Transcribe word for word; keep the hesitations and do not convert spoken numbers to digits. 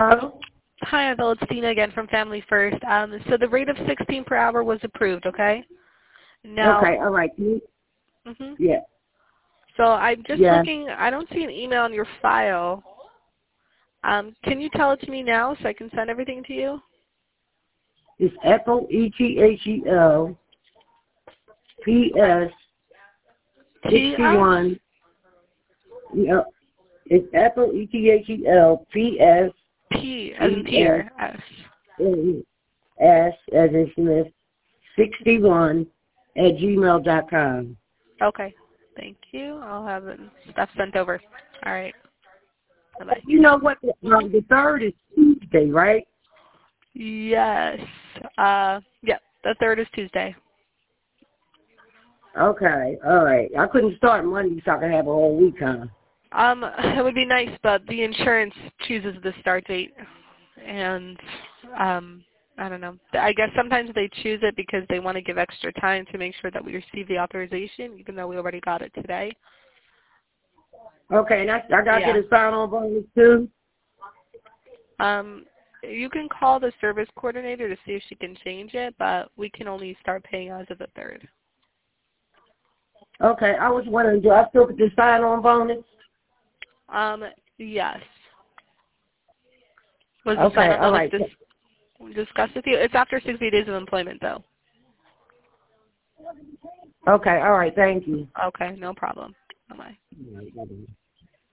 Hello? Hi, Abel. It's Dina again from Family First. Um, so the rate of sixteen per hour was approved, okay? Now, Okay, all right. mm-hmm. Yeah. So I'm just Yeah. looking. I don't see an email on your file. Um, can you tell it to me now so I can send everything to you? It's F O E T H E L P S T S? sixty-one. Yeah. It's F O E T H E L P S P as in Peter. S. S as in Smith sixty-one at gmail dot com. Okay. Thank you. I'll have it stuff sent over. All right. Bye-bye. You know what? The, um, the third is Tuesday, right? Yes. Uh, yeah, the third is Tuesday. Okay, all right. I couldn't start Monday so I could have a whole week, huh? Um, it would be nice, but the insurance chooses the start date, and um, I don't know. I guess sometimes they choose it because they want to give extra time to make sure that we receive the authorization, even though we already got it today. Okay, and I, I got to Yeah. get a sign-on bonus too? Um, you can call the service coordinator to see if she can change it, but we can only start paying as of the third. Okay, I was wondering, do I still get the sign-on bonus? Um, yes. Was the Okay, sign-on all bonus right. dis- discussed with you? It's after sixty days of employment, though. Okay, all right, thank you. Okay, no problem. Bye-bye.